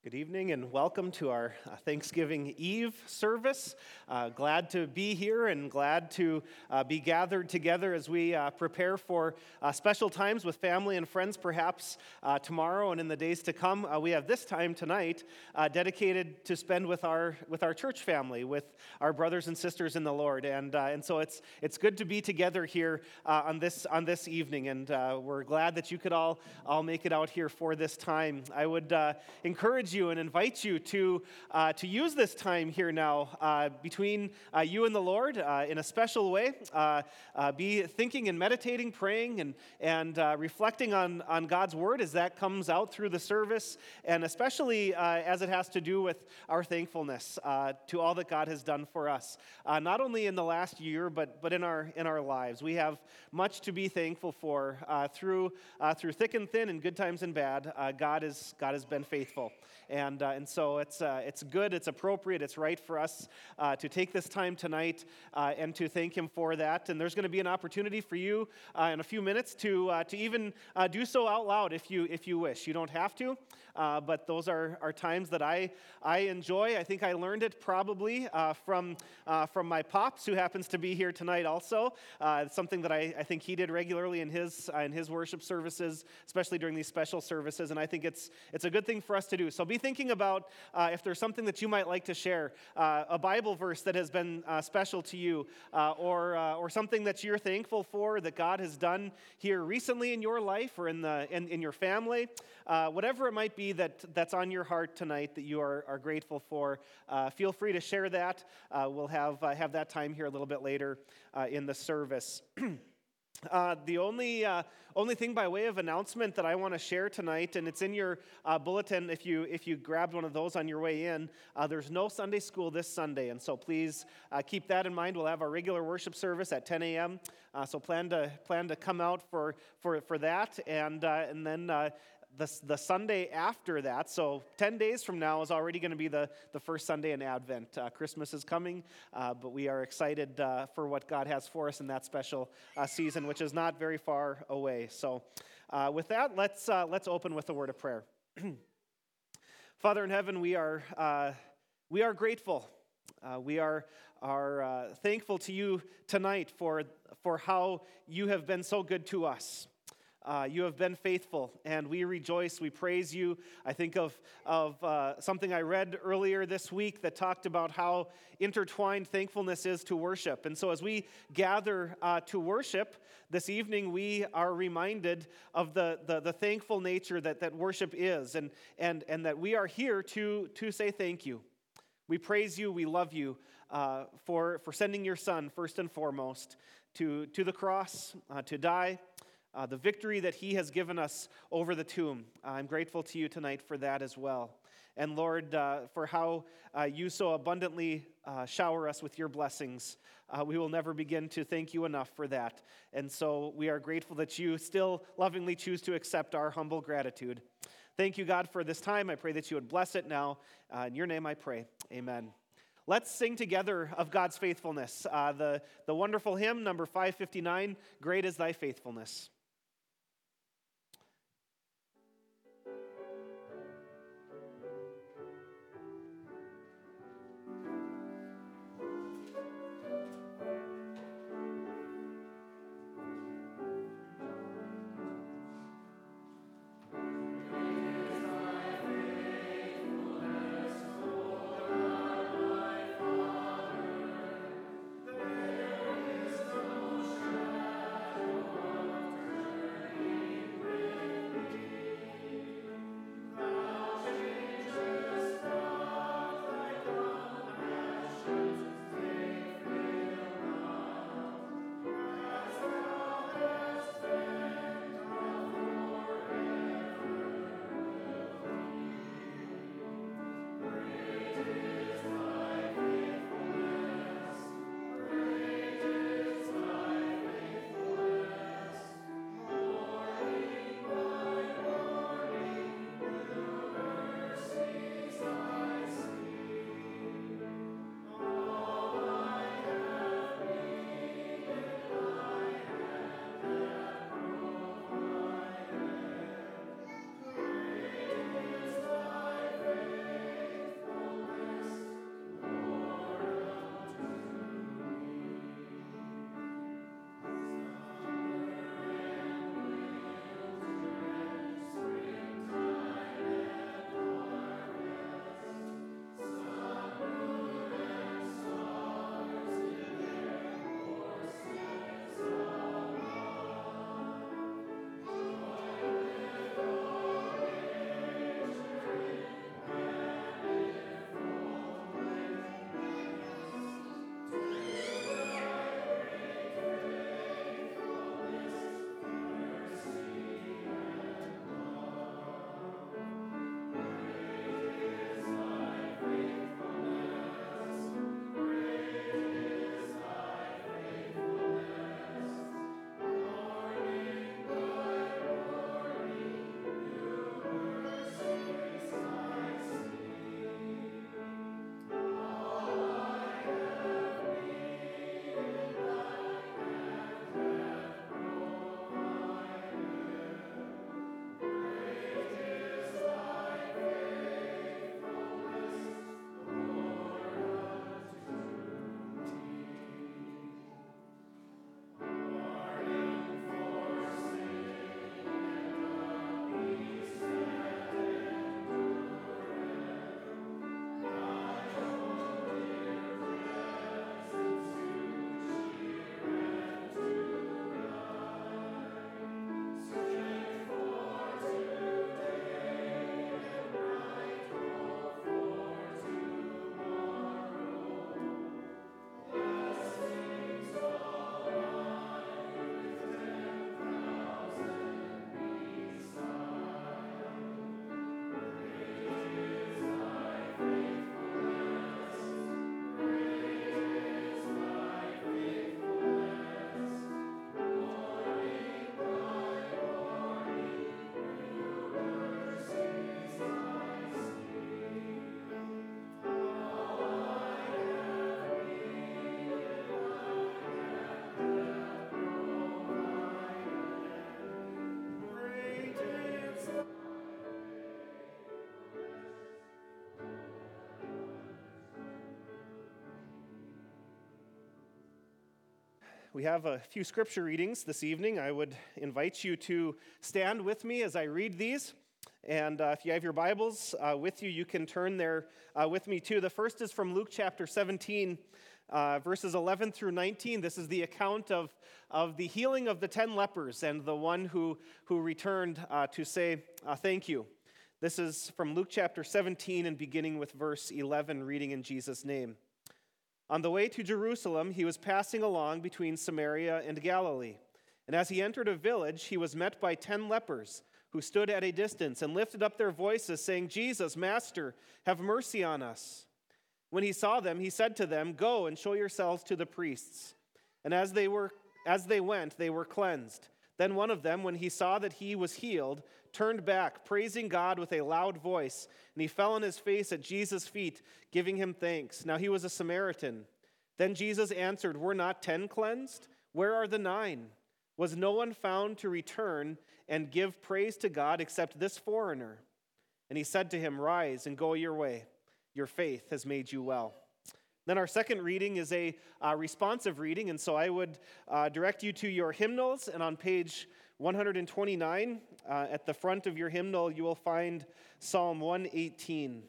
Good evening and welcome to our Thanksgiving Eve service. Glad to be here and glad to be gathered together as we prepare for special times with family and friends perhaps tomorrow and in the days to come. We have this time tonight dedicated to spend with our church family, with our brothers and sisters in the Lord. And so it's good to be together here on this evening, and we're glad that you could all make it out here for this time. I would encourage you and invite you to use this time here now between you and the Lord in a special way. Be thinking and meditating, praying, and reflecting on God's Word as that comes out through the service, and especially as it has to do with our thankfulness to all that God has done for us, not only in the last year, but in our lives. We have much to be thankful for through thick and thin, and good times and bad. God has been faithful. And so it's good, it's appropriate, it's right for us to take this time tonight and to thank Him for that. And there's going to be an opportunity for you in a few minutes to even do so out loud if you wish. You don't have to, but those are times that I enjoy. I think I learned it probably from my pops, who happens to be here tonight also. It's something that I think he did regularly in his worship services, especially during these special services. And I think it's a good thing for us to do. So be thinking about if there's something that you might like to share, a Bible verse that has been special to you, or something that you're thankful for that God has done here recently in your life or in your family, whatever it might be that's on your heart tonight that you are grateful for. Feel free to share that. We'll have that time here a little bit later in the service. The only thing by way of announcement that I want to share tonight, and it's in your bulletin if you grabbed one of those on your way in, there's no Sunday school this Sunday, and so please keep that in mind. We'll have our regular worship service at 10 a.m., so plan to come out for that, and then the Sunday after that, so 10 days from now, is already going to be the first Sunday in Advent. Christmas is coming, but we are excited for what God has for us in that special season, which is not very far away. So with that, let's open with a word of prayer. Father in heaven, we are grateful. We are thankful to you tonight for how you have been so good to us. You have been faithful, and we rejoice. We praise you. I think of something I read earlier this week that talked about how intertwined thankfulness is to worship. And so as we gather to worship this evening, we are reminded of the thankful nature that worship is, and that we are here to say thank you. We praise you. We love you for sending your Son, first and foremost, to the cross, to die, the victory that he has given us over the tomb. I'm grateful to you tonight for that as well. And Lord, for how you so abundantly shower us with your blessings. We will never begin to thank you enough for that. And so we are grateful that you still lovingly choose to accept our humble gratitude. Thank you, God, for this time. I pray that you would bless it now. In your name I pray. Amen. Let's sing together of God's faithfulness. The wonderful hymn, number 559, Great is Thy Faithfulness. We have a few scripture readings this evening. I would invite you to stand with me as I read these. And if you have your Bibles with you, you can turn there with me too. The first is from Luke chapter 17, verses 11 through 19. This is the account of the healing of the 10 lepers and the one who returned to say thank you. This is from Luke chapter 17 and beginning with verse 11, reading in Jesus' name. On the way to Jerusalem, he was passing along between Samaria and Galilee. And as he entered a village, he was met by 10 lepers who stood at a distance and lifted up their voices, saying, "Jesus, Master, have mercy on us." When he saw them, he said to them, "Go and show yourselves to the priests." And as they went, they were cleansed. Then one of them, when he saw that he was healed, turned back, praising God with a loud voice, and he fell on his face at Jesus' feet, giving him thanks. Now he was a Samaritan. Then Jesus answered, "Were not 10 cleansed? Where are the 9? Was no one found to return and give praise to God except this foreigner?" And he said to him, "Rise and go your way. Your faith has made you well." Then our second reading is a responsive reading, and so I would direct you to your hymnals, and on page 129, at the front of your hymnal, you will find Psalm 118.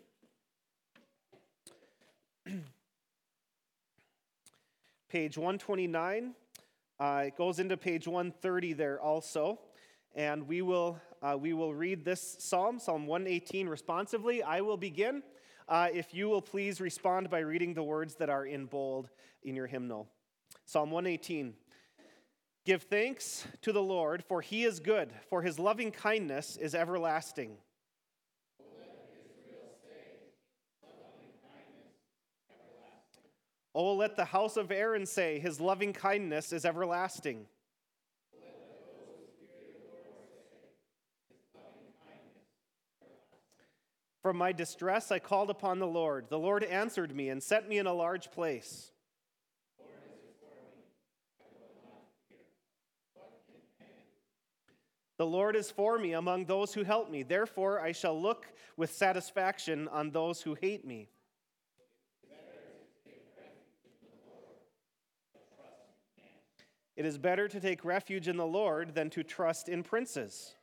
Page 129, it goes into page 130 there also, and we will read this psalm, Psalm 118, responsively. I will begin. If you will please respond by reading the words that are in bold in your hymnal. Psalm 118. Give thanks to the Lord, for he is good, for his loving kindness is everlasting. Oh, let the house of Aaron say, his loving kindness is everlasting. From my distress I called upon the Lord. The Lord answered me and set me in a large place. The Lord is for me among those who help me. Therefore I shall look with satisfaction on those who hate me. It is better to take refuge in the Lord than to trust in princes.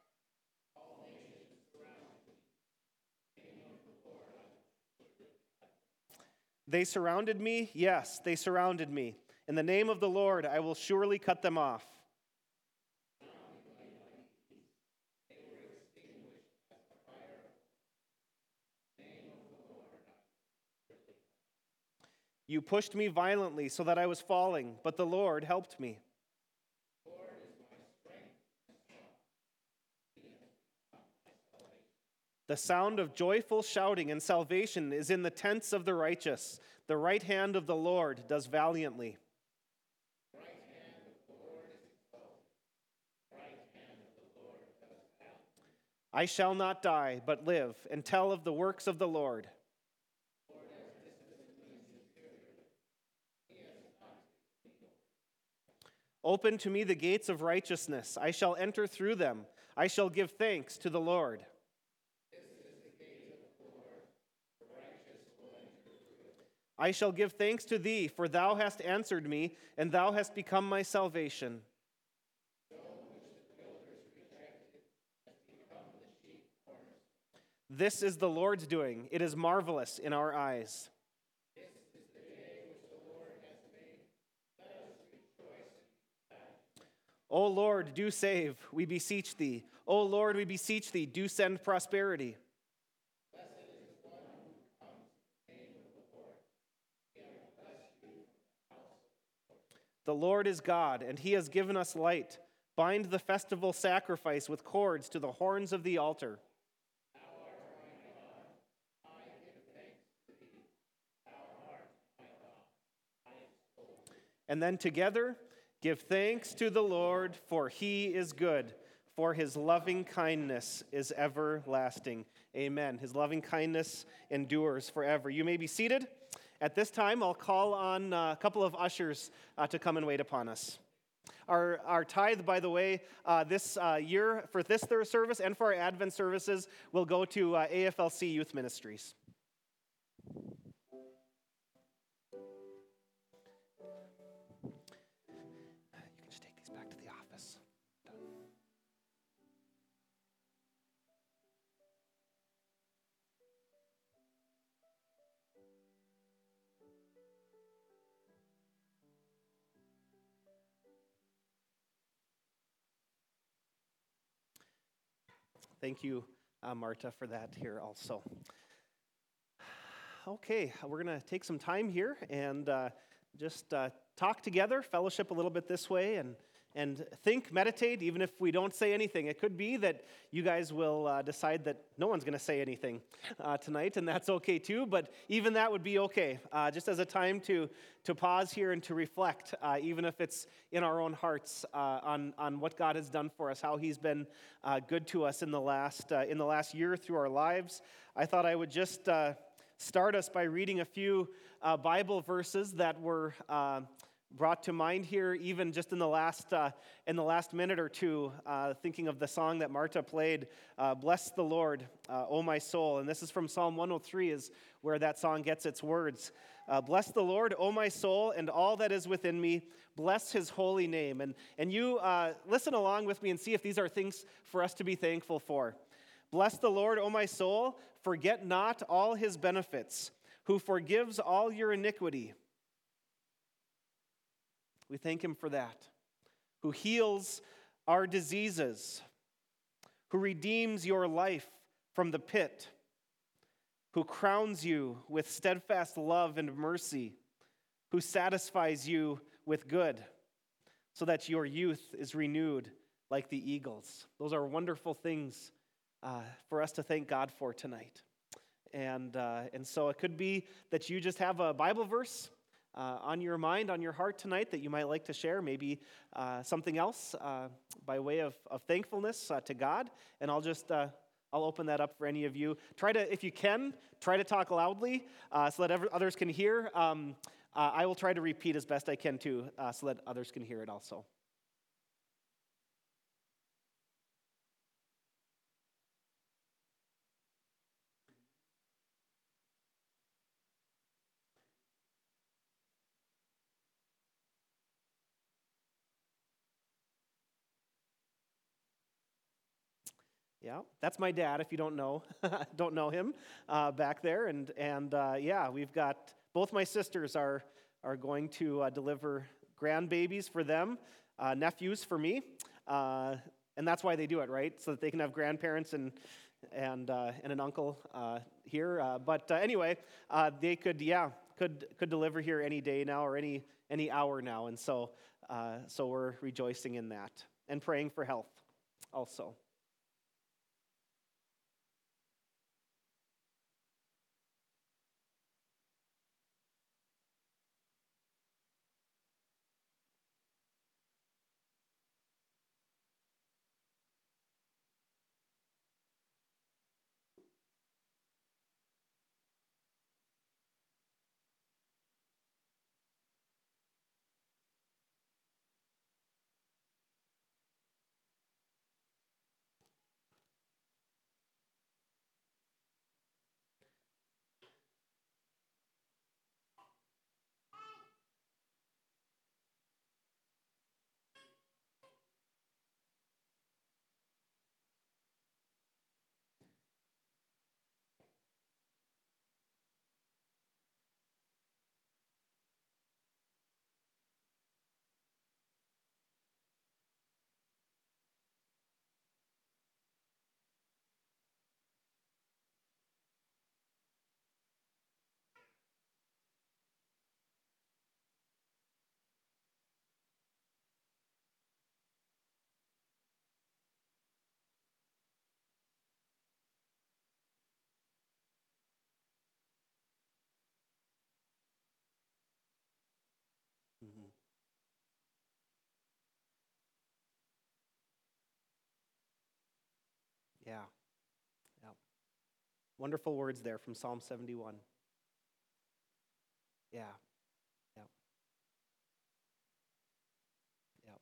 They surrounded me, yes, they surrounded me. In the name of the Lord, I will surely cut them off. You pushed me violently so that I was falling, but the Lord helped me. The sound of joyful shouting and salvation is in the tents of the righteous. The right hand of the Lord does valiantly. I shall not die, but live, and tell of the works of the Lord. Open to me the gates of righteousness. I shall enter through them. I shall give thanks to the Lord. I shall give thanks to thee, for thou hast answered me, and thou hast become my salvation. This is the Lord's doing. It is marvelous in our eyes. O Lord, do save, we beseech thee. O Lord, we beseech thee, do send prosperity. The Lord is God, and he has given us light. Bind the festival sacrifice with cords to the horns of the altar. And then together, give thanks to the Lord, for he is good, for his loving kindness is everlasting. Amen. His loving kindness endures forever. You may be seated. At this time, I'll call on a couple of ushers to come and wait upon us. Our tithe, by the way, this year for this third service and for our Advent services will go to AFLC Youth Ministries. Thank you, Marta, for that here also. Okay, we're going to take some time here and just talk together, fellowship a little bit this way, and think, meditate, even if we don't say anything. It could be that you guys will decide that no one's going to say anything tonight, and that's okay too, but even that would be okay, just as a time to pause here and to reflect, even if it's in our own hearts, on what God has done for us, how He's been good to us in the last year through our lives. I thought I would just start us by reading a few Bible verses that were brought to mind here, even just in the last minute or two, thinking of the song that Marta played, "Bless the Lord, O my soul," and this is from Psalm 103, is where that song gets its words. "Bless the Lord, O my soul, and all that is within me. Bless His holy name." And you listen along with me and see if these are things for us to be thankful for. "Bless the Lord, O my soul, forget not all His benefits, who forgives all your iniquity." We thank Him for that. "Who heals our diseases, who redeems your life from the pit, who crowns you with steadfast love and mercy, who satisfies you with good, so that your youth is renewed like the eagles." Those are wonderful things for us to thank God for tonight. And so it could be that you just have a Bible verse on your mind, on your heart tonight that you might like to share, maybe something else by way of thankfulness to God. And I'll open that up for any of you. If you can, try to talk loudly so that others can hear. I will try to repeat as best I can too, so that others can hear it also. Yeah, that's my dad. If you don't know him back there, and yeah, we've got both my sisters are going to deliver grandbabies for them, nephews for me, and that's why they do it, right? So that they can have grandparents and an uncle here. But anyway, they could deliver here any day now or any hour now, and so we're rejoicing in that and praying for health also. Mhm. Yeah. Yeah. Wonderful words there from Psalm 71. Yeah. Yeah. Yeah.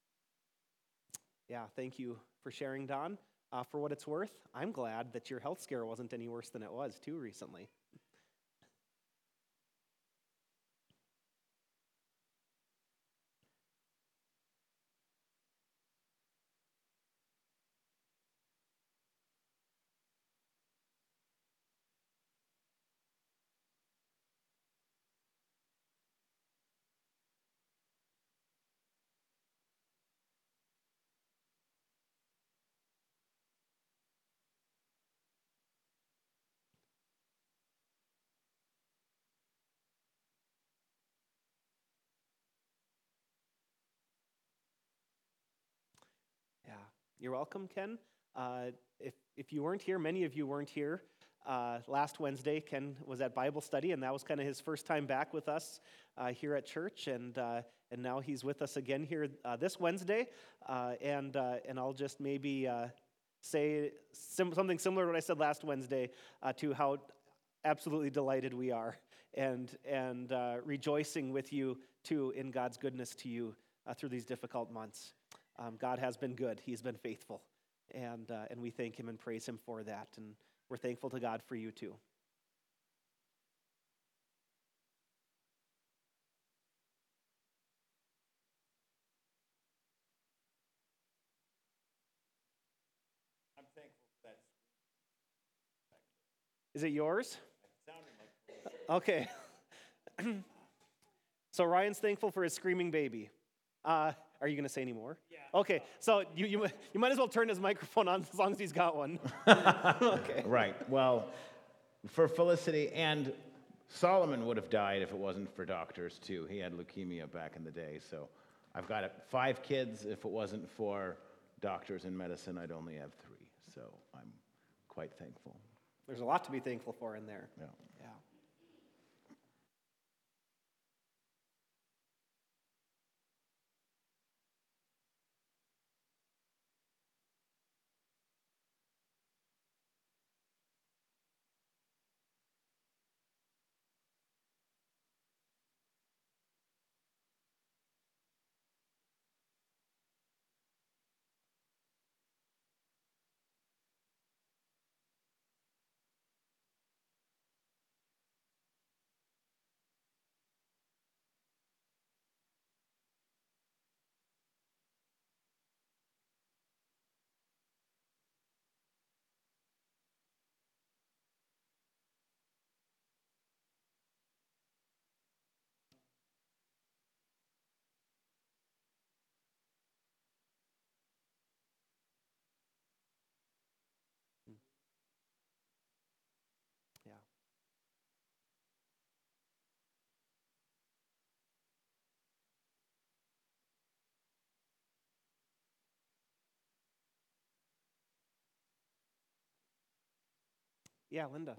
Yeah. Thank you for sharing, Don. For what it's worth, I'm glad that your health scare wasn't any worse than it was too recently. You're welcome, Ken. If you weren't here, many of you weren't here. Last Wednesday, Ken was at Bible study, and that was kind of his first time back with us here at church, and now he's with us again here this Wednesday, and I'll just maybe say something similar to what I said last Wednesday to how absolutely delighted we are, and rejoicing with you too in God's goodness to you through these difficult months. God has been good; He's been faithful, and we thank Him and praise Him for that, and we're thankful to God for you too. I'm thankful for that. Is it yours? It sounded like Okay. So Ryan's thankful for his screaming baby. Are you going to say any more? Yeah. Okay, so you might as well turn his microphone on as long as he's got one. Okay. Right. Well, for Felicity, and Solomon would have died if it wasn't for doctors too. He had leukemia back in the day. So I've got 5 kids. If it wasn't for doctors and medicine, I'd only have 3. So I'm quite thankful. There's a lot to be thankful for in there. Yeah. Yeah. Yeah. Yeah, Linda.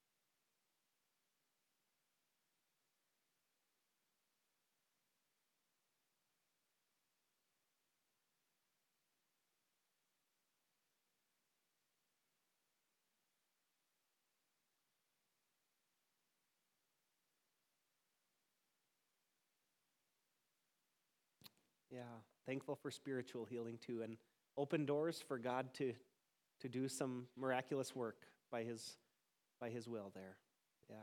Yeah, thankful for spiritual healing too, and open doors for God to do some miraculous work by His will there. Yeah.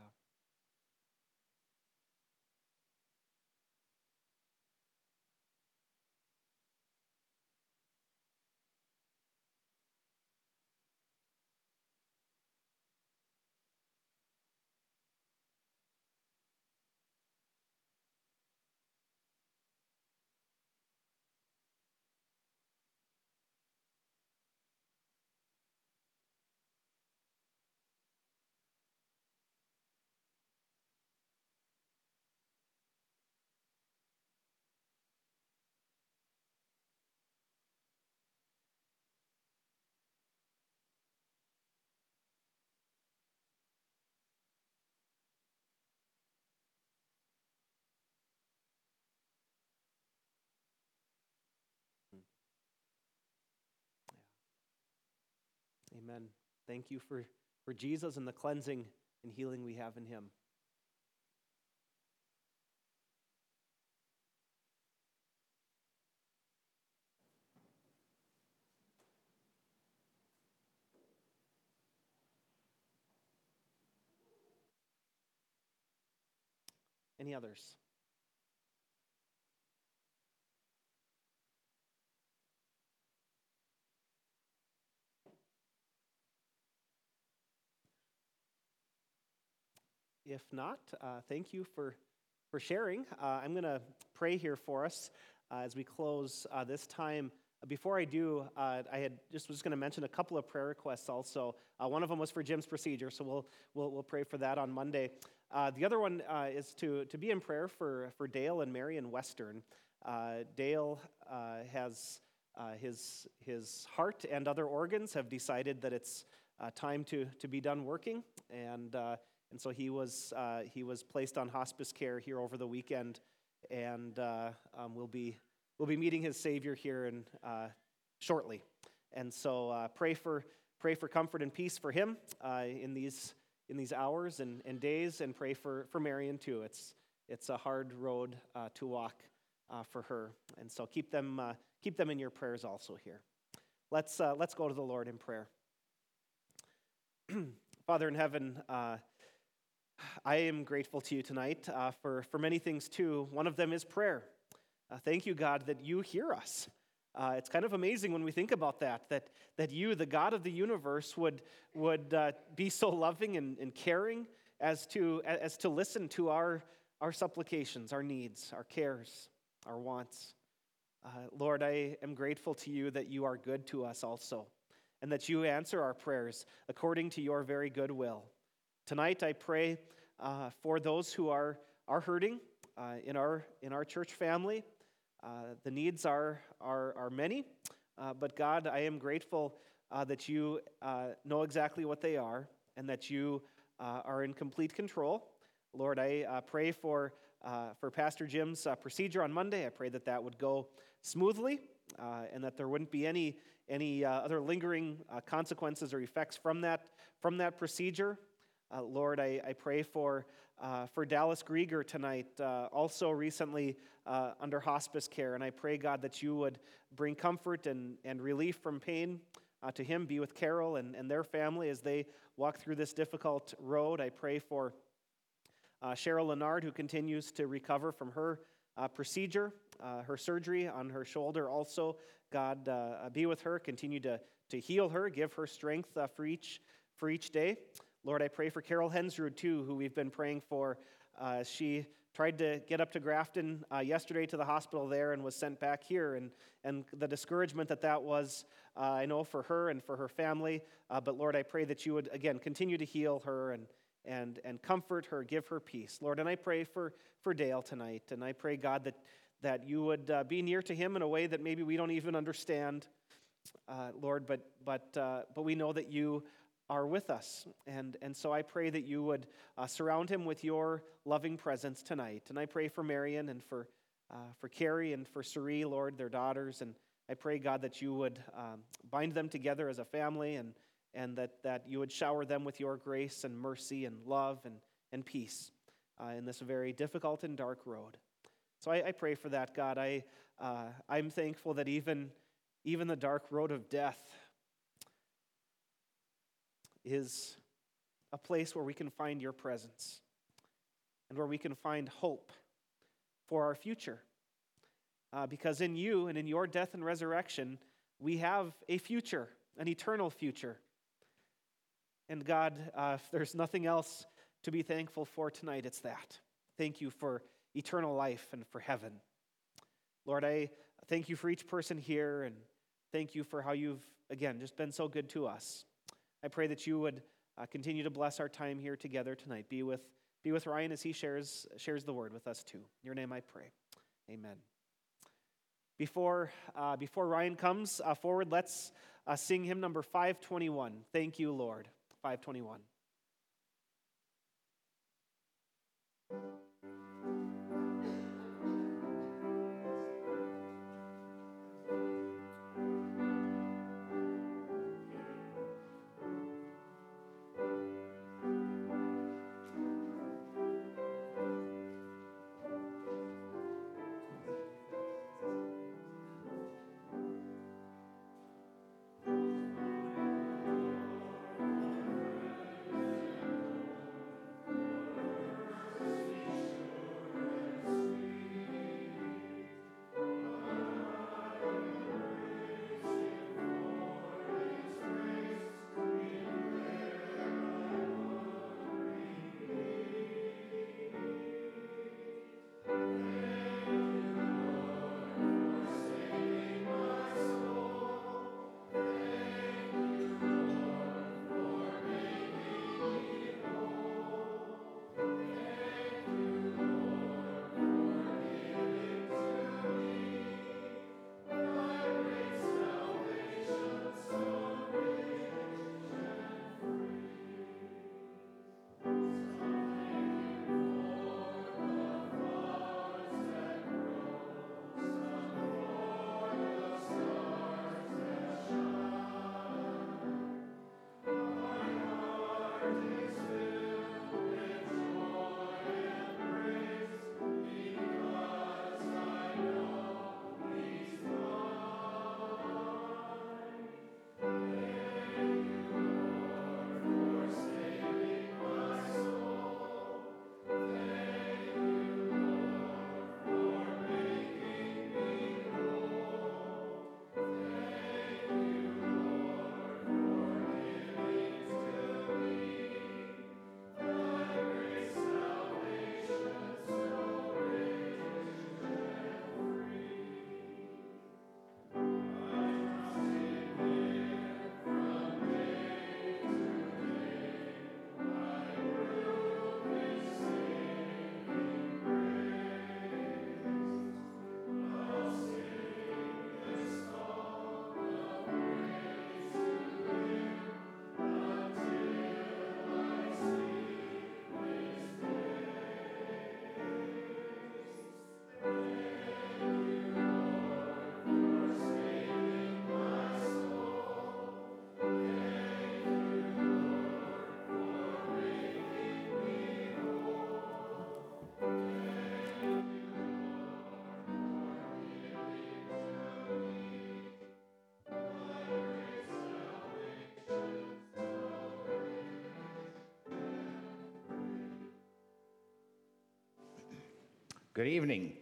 Amen. Thank you for Jesus and the cleansing and healing we have in Him. Any others? If not, thank you for sharing. I'm going to pray here for us as we close this time. Before I do, I was going to mention a couple of prayer requests also. One of them was for Jim's procedure, so we'll pray for that on Monday. The other one is to be in prayer for Dale and Mary in Western. Dale has his heart and other organs have decided that it's time to be done working, and so he was placed on hospice care here over the weekend, and we'll be meeting his Savior here in shortly, and so pray for comfort and peace for him in these hours and days, and pray for Marion too. It's a hard road to walk for her, and so keep them in your prayers also here. Let's go to the Lord in prayer. Father in heaven, I am grateful to you tonight for many things too. One of them is prayer. Thank you, God, that you hear us. It's kind of amazing when we think about that you, the God of the universe, would be so loving and caring as to listen to our supplications, our needs, our cares, our wants. Lord, I am grateful to you that you are good to us also, and that you answer our prayers according to your very good will. Tonight I pray for those who are hurting in our church family. The needs are many, but God, I am grateful that you know exactly what they are, and that you are in complete control. Lord, I pray for Pastor Jim's procedure on Monday. I pray that would go smoothly, and that there wouldn't be any other lingering consequences or effects from that procedure. Lord, I pray for Dallas Grieger tonight, also recently under hospice care, and I pray, God, that you would bring comfort and relief from pain to him. Be with Carol and their family as they walk through this difficult road. I pray for Cheryl Lennard, who continues to recover from her procedure, her surgery on her shoulder also. God, be with her, continue to heal her, give her strength for each day. Lord, I pray for Carol Hensrud, too, who we've been praying for. She tried to get up to Grafton yesterday to the hospital there and was sent back here, and the discouragement that was, I know, for her and for her family. But Lord, I pray that you would, again, continue to heal her and comfort her, give her peace. Lord, and I pray for Dale tonight, and I pray, God, that you would be near to him in a way that maybe we don't even understand, Lord, but we know that you are with us, and so I pray that you would surround him with your loving presence tonight. And I pray for Marion and for Carrie and for Suri, Lord, their daughters, and I pray, God, that you would bind them together as a family, and that you would shower them with your grace and mercy and love and peace in this very difficult and dark road. So I pray for that, God. I'm thankful that even the dark road of death is a place where we can find your presence and where we can find hope for our future. Because in you and in your death and resurrection, we have a future, an eternal future. And God, if there's nothing else to be thankful for tonight, it's that. Thank you for eternal life and for heaven. Lord, I thank you for each person here, and thank you for how you've, again, just been so good to us. I pray that you would continue to bless our time here together tonight. Be with Ryan as he shares the word with us too. In your name I pray. Amen. Before Ryan comes forward, let's sing hymn number 521. Thank you, Lord. 521. Good evening.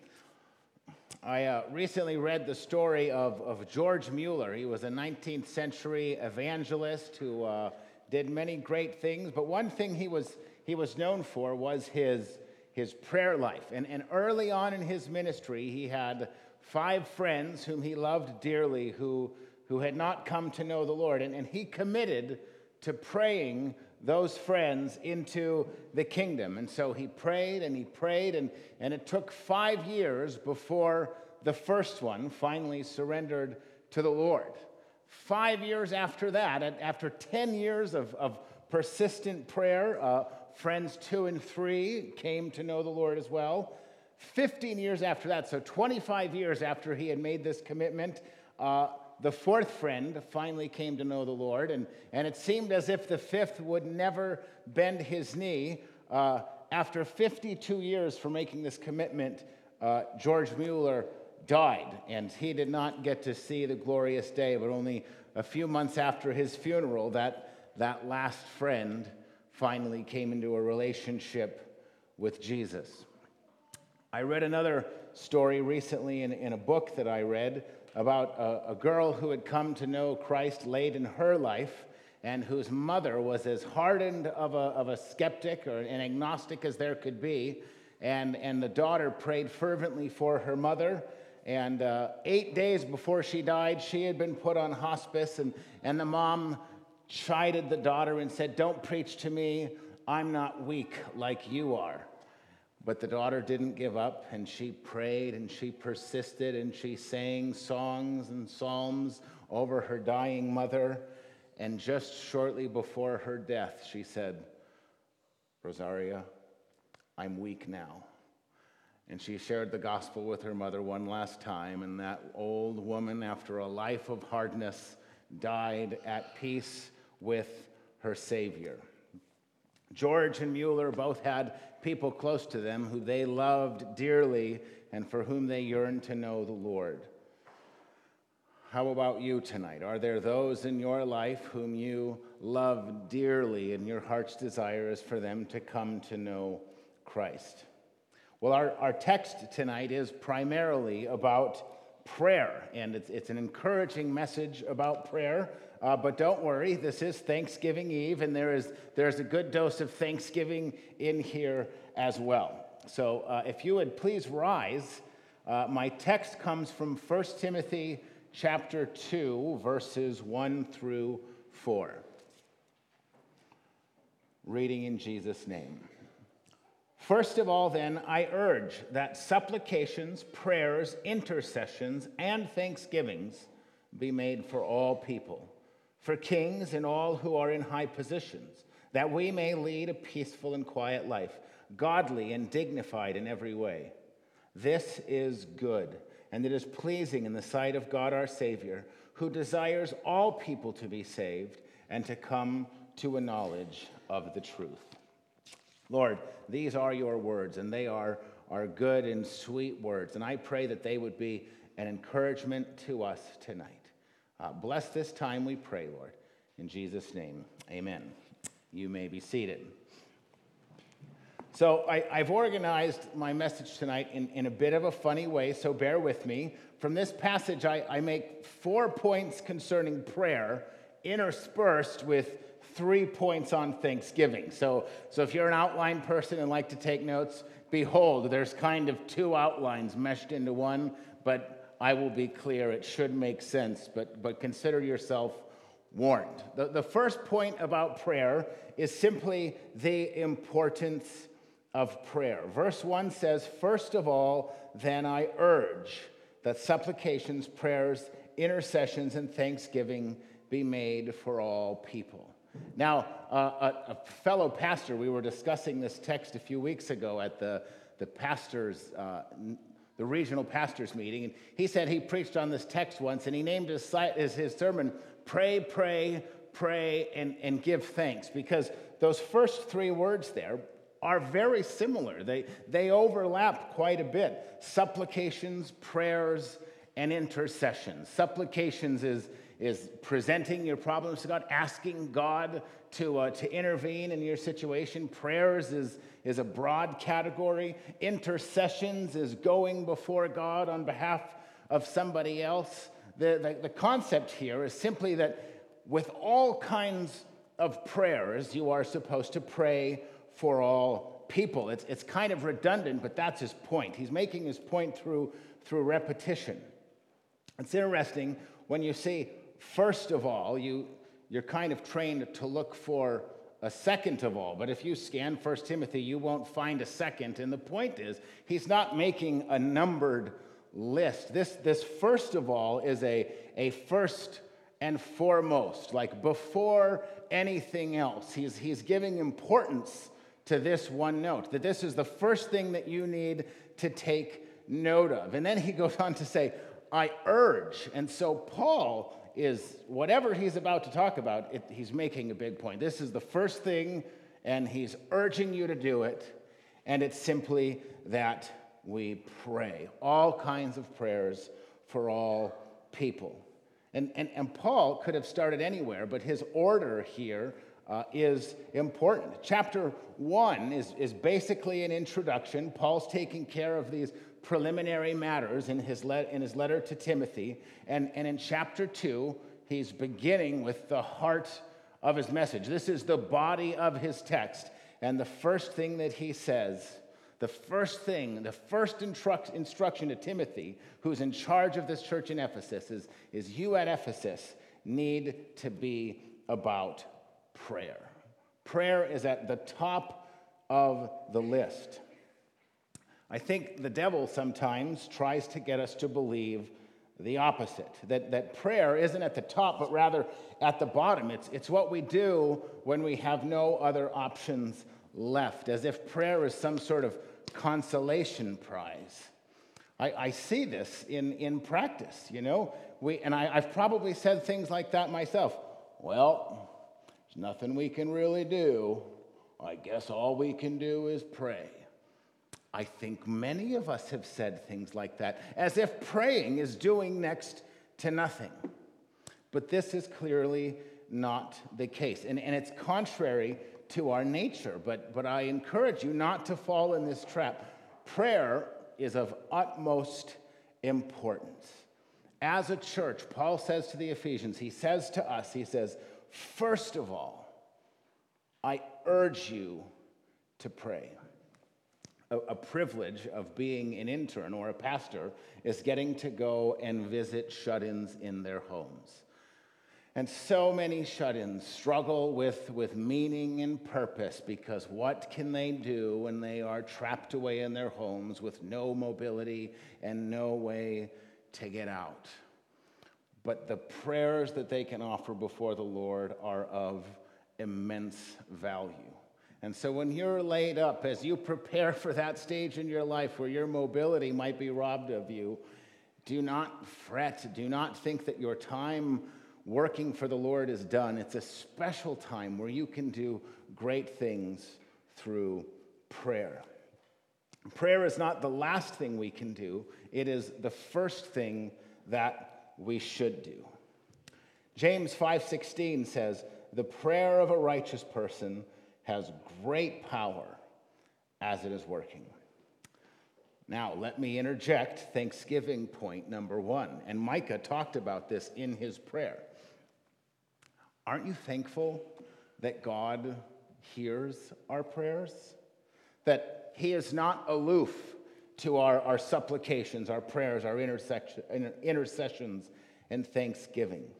I recently read the story of George Mueller. He was a 19th century evangelist who did many great things, but one thing he was known for was his prayer life. And early on in his ministry, he had 5 friends whom he loved dearly who had not come to know the Lord. And he committed to praying those friends into the kingdom. And so he prayed, and it took 5 years before the first one finally surrendered to the Lord. 5 years after that, after 10 years of persistent prayer, friends 2 and 3 came to know the Lord as well. 15 years after that, so 25 years after he had made this commitment, the 4th friend finally came to know the Lord, and it seemed as if the 5th would never bend his knee. After 52 years for making this commitment, George Mueller died, and he did not get to see the glorious day, but only a few months after his funeral, that last friend finally came into a relationship with Jesus. I read another story recently in a book that I read about a girl who had come to know Christ late in her life and whose mother was as hardened of a skeptic or an agnostic as there could be. And the daughter prayed fervently for her mother. And 8 days before she died, she had been put on hospice. And the mom chided the daughter and said, "Don't preach to me. I'm not weak like you are." But the daughter didn't give up, and she prayed, and she persisted, and she sang songs and psalms over her dying mother. And just shortly before her death, she said, "Rosaria, I'm weak now." And she shared the gospel with her mother one last time, and that old woman, after a life of hardness, died at peace with her Savior. George and Mueller both had people close to them who they loved dearly and for whom they yearned to know the Lord. How about you tonight? Are there those in your life whom you love dearly and your heart's desire is for them to come to know Christ? Well, our text tonight is primarily about prayer, and it's an encouraging message about prayer. But don't worry, this is Thanksgiving Eve, and there's a good dose of Thanksgiving in here as well. So if you would please rise, my text comes from 1 Timothy chapter 2, verses 1 through 4. Reading in Jesus' name. "First of all, then, I urge that supplications, prayers, intercessions, and thanksgivings be made for all people, for kings and all who are in high positions, that we may lead a peaceful and quiet life, godly and dignified in every way. This is good, and it is pleasing in the sight of God our Savior, who desires all people to be saved and to come to a knowledge of the truth." Lord, these are your words, and they are good and sweet words, and I pray that they would be an encouragement to us tonight. Bless this time, we pray, Lord. In Jesus' name, amen. You may be seated. So I've organized my message tonight in a bit of a funny way, so bear with me. From this passage, I make 4 points concerning prayer, interspersed with 3 points on Thanksgiving. So if you're an outline person and like to take notes, behold, there's kind of 2 outlines meshed into one, but I will be clear, it should make sense, but consider yourself warned. The first point about prayer is simply the importance of prayer. Verse 1 says, "First of all, then I urge that supplications, prayers, intercessions, and thanksgiving be made for all people." Now, a fellow pastor, we were discussing this text a few weeks ago at the regional pastors meeting, and he said he preached on this text once, and he named his sermon, "Pray, pray, pray, and give thanks," because those first 3 words there are very similar. They overlap quite a bit. Supplications, prayers, and intercessions. Supplications is presenting your problems to God, asking God to intervene in your situation. Prayers is a broad category. Intercessions is going before God on behalf of somebody else. The concept here is simply that with all kinds of prayers, you are supposed to pray for all people. It's kind of redundant, but that's his point. He's making his point through repetition. It's interesting when you see, first of all, you're kind of trained to look for a second of all. But if you scan 1 Timothy, you won't find a second. And the point is, he's not making a numbered list. This first of all is a first and foremost, like before anything else. He's giving importance to this one note, that this is the first thing that you need to take note of. And then he goes on to say, I urge. And so Paul is, whatever he's about to talk about, he's making a big point. This is the first thing, and he's urging you to do it, and it's simply that we pray. All kinds of prayers for all people. And Paul could have started anywhere, but his order here is important. Chapter 1 is basically an introduction. Paul's taking care of these preliminary matters in his letter to Timothy. And in chapter 2, he's beginning with the heart of his message. This is the body of his text. And the first thing that he says, the first instruction to Timothy, who's in charge of this church in Ephesus, is you at Ephesus need to be about prayer. Prayer is at the top of the list. I think the devil sometimes tries to get us to believe the opposite, that prayer isn't at the top, but rather at the bottom. It's what we do when we have no other options left, as if prayer is some sort of consolation prize. I see this in practice, you know. I've probably said things like that myself. Well, there's nothing we can really do. I guess all we can do is pray. I think many of us have said things like that, as if praying is doing next to nothing. But this is clearly not the case. And it's contrary to our nature. But I encourage you not to fall in this trap. Prayer is of utmost importance. As a church, Paul says to the Ephesians, he says to us, he says, first of all, I urge you to pray. A privilege of being an intern or a pastor is getting to go and visit shut-ins in their homes. And so many shut-ins struggle with meaning and purpose, because what can they do when they are trapped away in their homes with no mobility and no way to get out? But the prayers that they can offer before the Lord are of immense value. And so when you're laid up, as you prepare for that stage in your life where your mobility might be robbed of you, do not fret. Do not think that your time working for the Lord is done. It's a special time where you can do great things through prayer. Prayer is not the last thing we can do. It is the first thing that we should do. James 5:16 says, "The prayer of a righteous person has great power as it is working." Now, let me interject Thanksgiving point number 1. And Micah talked about this in his prayer. Aren't you thankful that God hears our prayers? That he is not aloof to our supplications, our prayers, our intercessions, and thanksgiving.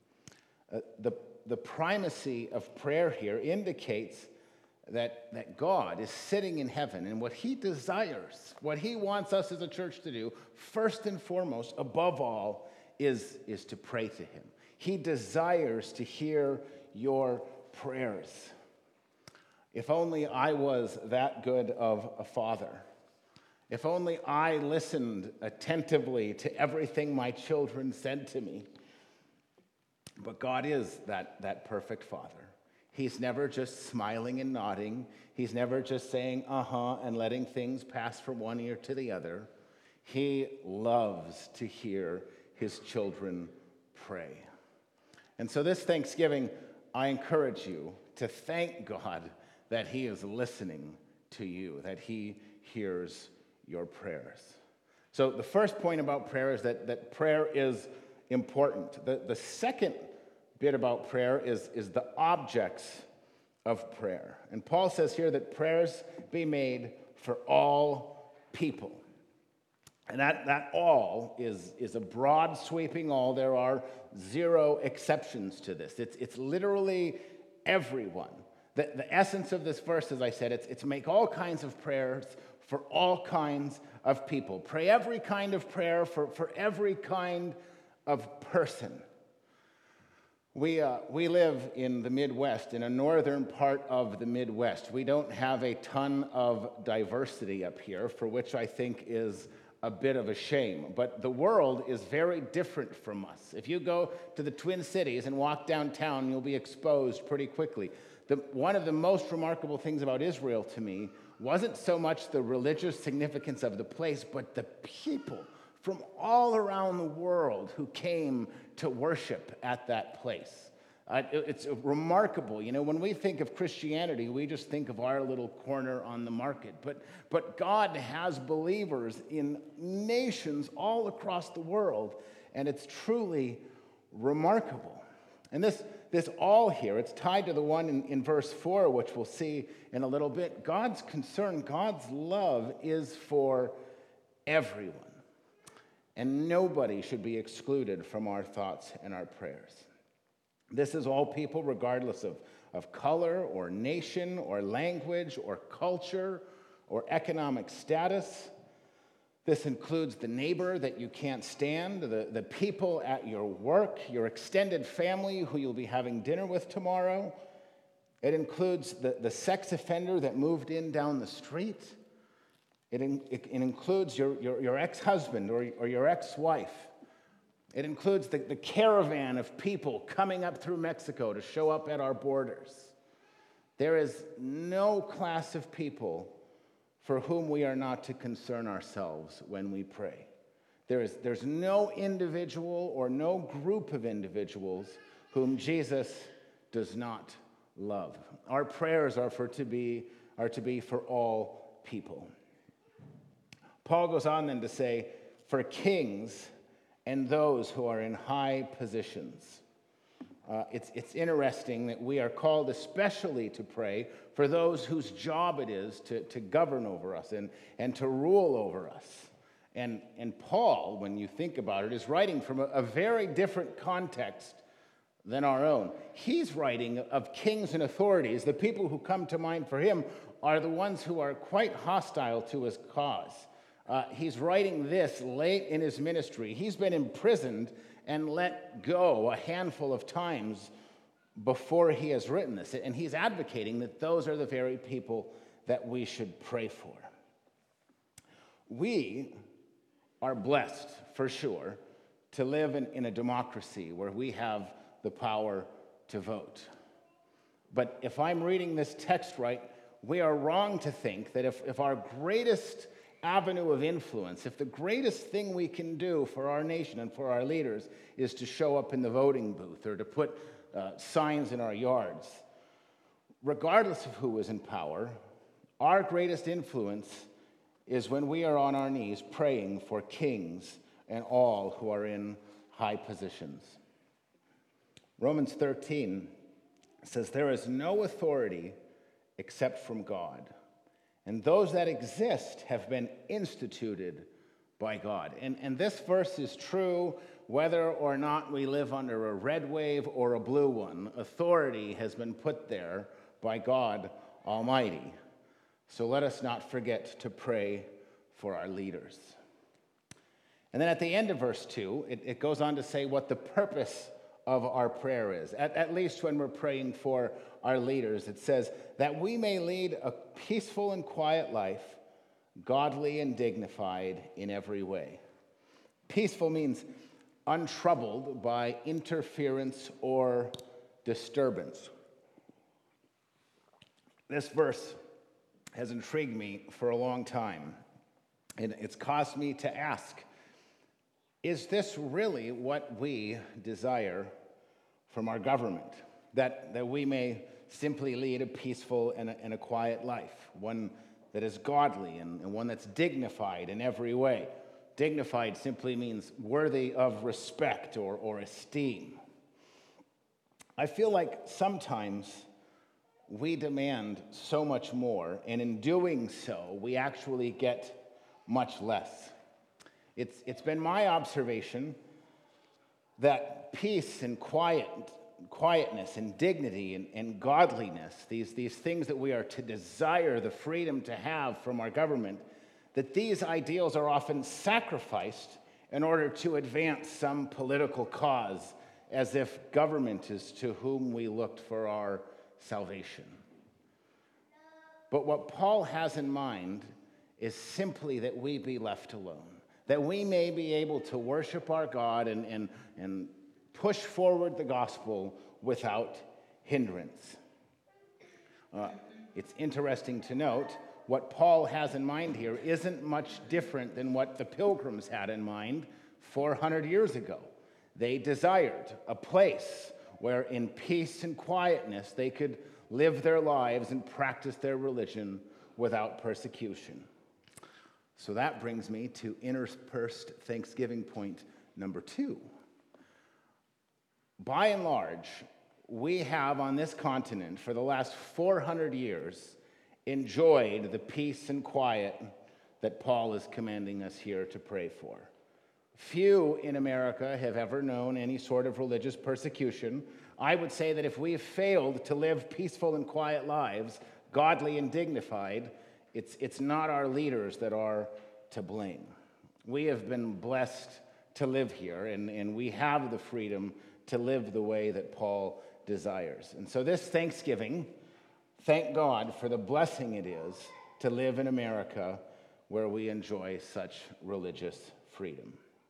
The primacy of prayer here indicates that God is sitting in heaven, and what he desires, what he wants us as a church to do, first and foremost, above all, is to pray to him. He desires to hear your prayers. If only I was that good of a father. If only I listened attentively to everything my children said to me. But God is that perfect father. He's never just smiling and nodding. He's never just saying, and letting things pass from one ear to the other. He loves to hear his children pray. And so this Thanksgiving, I encourage you to thank God that he is listening to you, that he hears your prayers. So the first point about prayer is that prayer is important. The second bit about prayer is the objects of prayer. And Paul says here that prayers be made for all people. And that all is a broad sweeping all. There are zero exceptions to this. It's literally everyone. The essence of this verse, as I said, it's make all kinds of prayers for all kinds of people. Pray every kind of prayer for every kind of person. We live in the Midwest, in a northern part of the Midwest. We don't have a ton of diversity up here, for which I think is a bit of a shame. But the world is very different from us. If you go to the Twin Cities and walk downtown, you'll be exposed pretty quickly. One of the most remarkable things about Israel to me wasn't so much the religious significance of the place, but the people from all around the world who came to worship at that place. It's remarkable. You know, when we think of Christianity, we just think of our little corner on the market. But God has believers in nations all across the world, and it's truly remarkable. And this all here, it's tied to the one in verse 4, which we'll see in a little bit. God's concern, God's love is for everyone. And nobody should be excluded from our thoughts and our prayers. This is all people, regardless of color or nation or language or culture or economic status. This includes the neighbor that you can't stand, the people at your work, your extended family who you'll be having dinner with tomorrow. It includes the sex offender that moved in down the street. It includes your ex-husband or your ex-wife. It includes the caravan of people coming up through Mexico to show up at our borders. There is no class of people for whom we are not to concern ourselves when we pray. There's no individual or no group of individuals whom Jesus does not love. Our prayers are to be for all people. Paul goes on then to say, for kings and those who are in high positions. It's interesting that we are called especially to pray for those whose job it is to govern over us and to rule over us. And Paul, when you think about it, is writing from a very different context than our own. He's writing of kings and authorities. The people who come to mind for him are the ones who are quite hostile to his cause. He's writing this late in his ministry. He's been imprisoned and let go a handful of times before he has written this. And he's advocating that those are the very people that we should pray for. We are blessed, for sure, to live in a democracy where we have the power to vote. But if I'm reading this text right, we are wrong to think that if our greatest avenue of influence, if the greatest thing we can do for our nation and for our leaders is to show up in the voting booth or to put signs in our yards, regardless of who is in power, our greatest influence is when we are on our knees praying for kings and all who are in high positions. Romans 13 says, there is no authority except from God. And those that exist have been instituted by God. And this verse is true whether or not we live under a red wave or a blue one. Authority has been put there by God Almighty. So let us not forget to pray for our leaders. And then at the end of verse 2, it goes on to say what the purpose of our prayer is. At least when we're praying for our leaders, it says that we may lead a peaceful and quiet life, godly and dignified in every way. Peaceful means untroubled by interference or disturbance. This verse has intrigued me for a long time, and it's caused me to ask, is this really what we desire from our government, that we may simply lead a peaceful and a quiet life, one that is godly and one that's dignified in every way. Dignified simply means worthy of respect or esteem. I feel like sometimes we demand so much more, and in doing so, we actually get much less. It's been my observation that peace and quietness and dignity and godliness, these things that we are to desire the freedom to have from our government, that these ideals are often sacrificed in order to advance some political cause, as if government is to whom we looked for our salvation. But what Paul has in mind is simply that we be left alone, that we may be able to worship our God and push forward the gospel without hindrance. It's interesting to note what Paul has in mind here isn't much different than what the Pilgrims had in mind 400 years ago. They desired a place where in peace and quietness they could live their lives and practice their religion without persecution. So that brings me to interspersed Thanksgiving point number 2. By and large, we have on this continent for the last 400 years enjoyed the peace and quiet that Paul is commanding us here to pray for. Few in America have ever known any sort of religious persecution. I would say that if we have failed to live peaceful and quiet lives, godly and dignified, it's not our leaders that are to blame. We have been blessed to live here, and we have the freedom to live the way that Paul desires. And so this Thanksgiving, thank God for the blessing it is to live in America where we enjoy such religious freedom.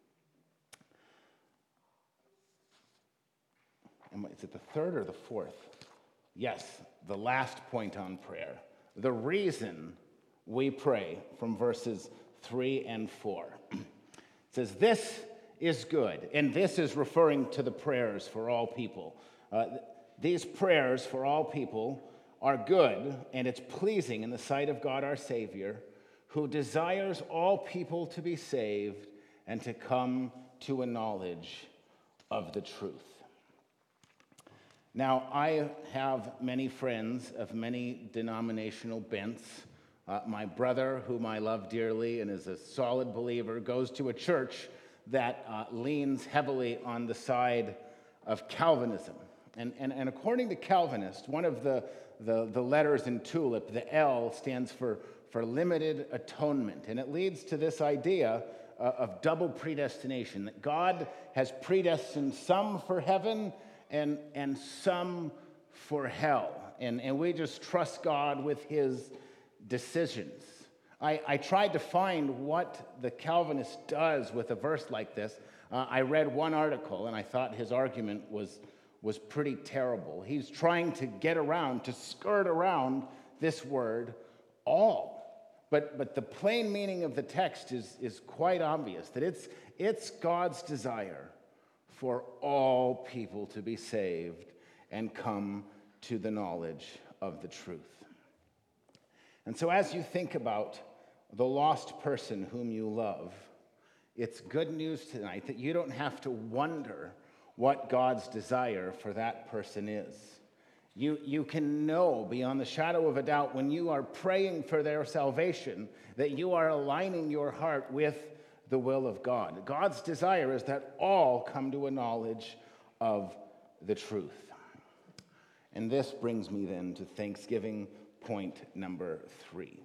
Is it the third or the fourth? Yes, the last point on prayer. The reason we pray from verses 3 and 4. It says, this is good, and this is referring to the prayers for all people. These prayers for all people are good, and it's pleasing in the sight of God our Savior, who desires all people to be saved and to come to a knowledge of the truth. Now, I have many friends of many denominational bents. My brother, whom I love dearly and is a solid believer, goes to a church that leans heavily on the side of Calvinism. And according to Calvinists, one of the letters in TULIP, the L, stands for limited atonement. And it leads to this idea of double predestination, that God has predestined some for heaven and some for hell. And we just trust God with his decisions. I tried to find what the Calvinist does with a verse like this. I read one article, and I thought his argument was pretty terrible. He's trying to skirt around this word, all. But the plain meaning of the text is quite obvious, that it's God's desire for all people to be saved and come to the knowledge of the truth. And so as you think about the lost person whom you love, it's good news tonight that you don't have to wonder what God's desire for that person is. You can know beyond the shadow of a doubt when you are praying for their salvation that you are aligning your heart with the will of God. God's desire is that all come to a knowledge of the truth. And this brings me then to Thanksgiving point number 3.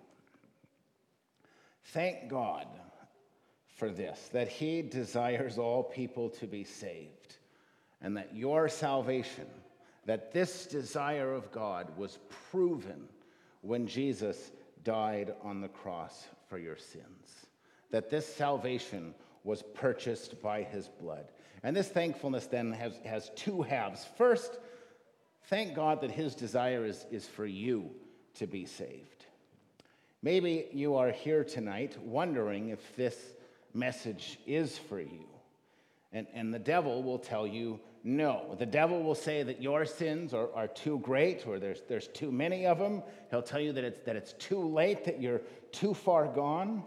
Thank God for this, that he desires all people to be saved, and that your salvation, that this desire of God was proven when Jesus died on the cross for your sins, that this salvation was purchased by his blood. And this thankfulness then has two halves. First, thank God that his desire is for you to be saved. Maybe you are here tonight wondering if this message is for you. And the devil will tell you no. The devil will say that your sins are too great, or there's too many of them. He'll tell you that it's too late, that you're too far gone.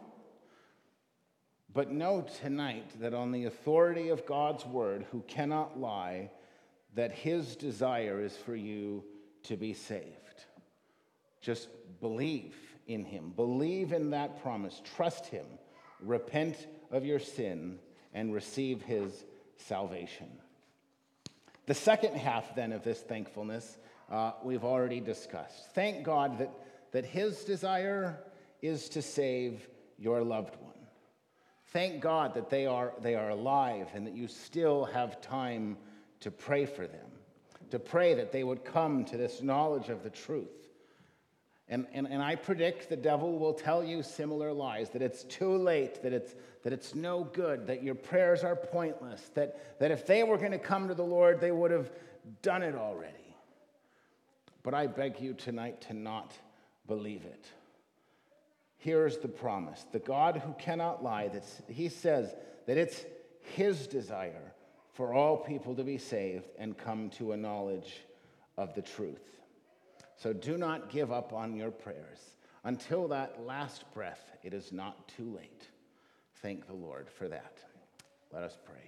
But know tonight that on the authority of God's word, who cannot lie, that his desire is for you to be saved. Just believe in him. Believe in that promise. Trust him. Repent of your sin and receive his salvation. The second half, then, of this thankfulness, we've already discussed. Thank God that his desire is to save your loved one. Thank God that they are alive and that you still have time to pray for them, to pray that they would come to this knowledge of the truth. And I predict the devil will tell you similar lies, that it's too late, that it's no good, that your prayers are pointless, that if they were going to come to the Lord, they would have done it already. But I beg you tonight to not believe it. Here's the promise. The God who cannot lie, he says that it's his desire for all people to be saved and come to a knowledge of the truth. So do not give up on your prayers. Until that last breath, it is not too late. Thank the Lord for that. Let us pray.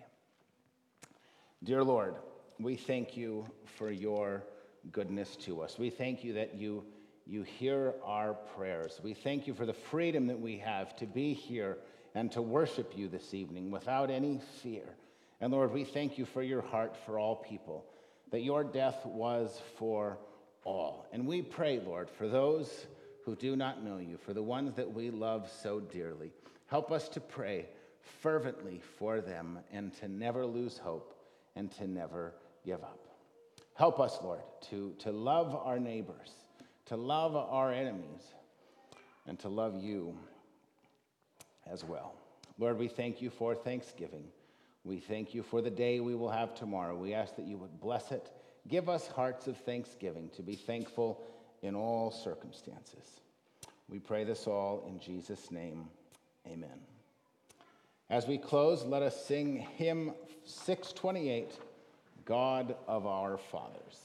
Dear Lord, we thank you for your goodness to us. We thank you that you hear our prayers. We thank you for the freedom that we have to be here and to worship you this evening without any fear. And Lord, we thank you for your heart for all people, that your death was for all. And we pray, Lord, for those who do not know you, for the ones that we love so dearly. Help us to pray fervently for them and to never lose hope and to never give up. Help us, Lord, to love our neighbors, to love our enemies, and to love you as well. Lord, we thank you for Thanksgiving. We thank you for the day we will have tomorrow. We ask that you would bless it. Give us hearts of thanksgiving to be thankful in all circumstances. We pray this all in Jesus' name. Amen. As we close, let us sing hymn 628, God of our Fathers.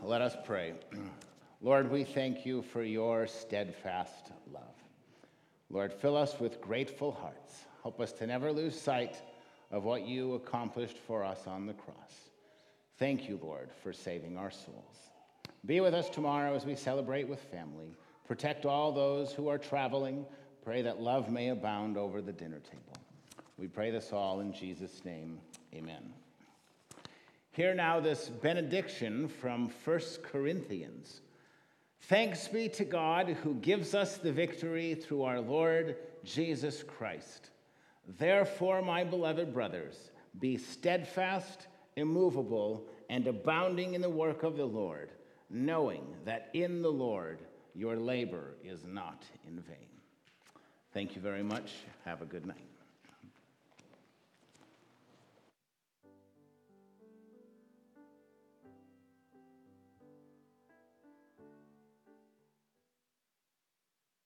Let us pray. Lord, we thank you for your steadfast love. Lord, fill us with grateful hearts. Help us to never lose sight of what you accomplished for us on the cross. Thank you, Lord, for saving our souls. Be with us tomorrow as we celebrate with family. Protect all those who are traveling. Pray that love may abound over the dinner table. We pray this all in Jesus' name. Amen. Hear now this benediction from 1 Corinthians. Thanks be to God who gives us the victory through our Lord Jesus Christ. Therefore, my beloved brothers, be steadfast, immovable, and abounding in the work of the Lord, knowing that in the Lord your labor is not in vain. Thank you very much. Have a good night.